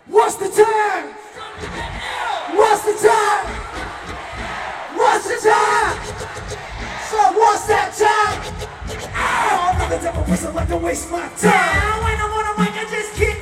What's the time? What's the time? What's the time? So what's that time? Oh, I'm not the type of person like to waste my time. When I'm on a mic, I just kick